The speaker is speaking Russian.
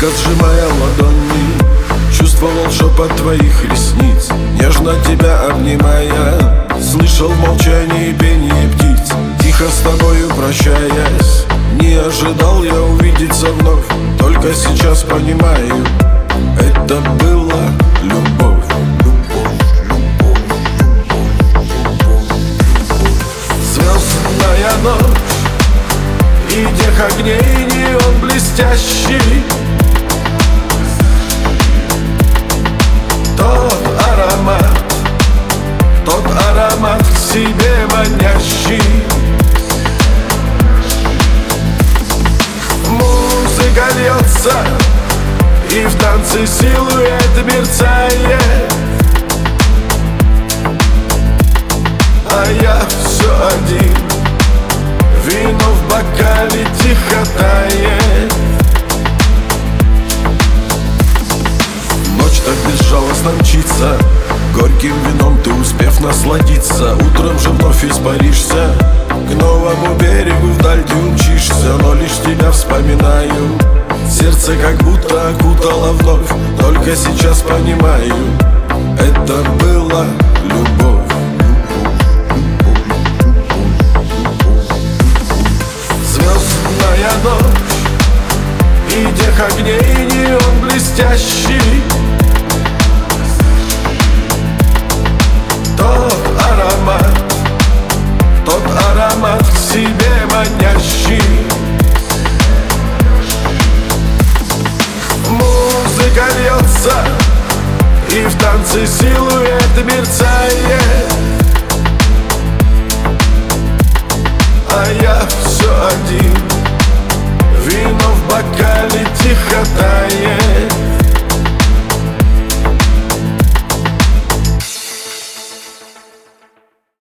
Крепко сжимая ладони, чувствовал шепот твоих ресниц. Нежно тебя обнимая, слышал в молчании пение птиц. Тихо с тобою прощаясь, не ожидал я увидеться вновь. Только сейчас понимаю, это была любовь. Звездная ночь, и тех огней неон блестящий. Тот аромат к себе манящий. Музыка льется, и в танце силуэт мерцает, а я все один, вино в бокале тихо тает. Ночь так безжалостно мчится, горьким вином ты успев насладиться. Утром же вновь испаришься, к новому берегу вдаль ты умчишься. Но лишь тебя вспоминаю, сердце как будто окутало вновь. Только сейчас понимаю, это была любовь. Звездная ночь, и тех огней неон блестящий. Тот аромат к себе манящий. Музыка льется, и в танце силуэт мерцает, а я все один, вино в бокале тихо тает.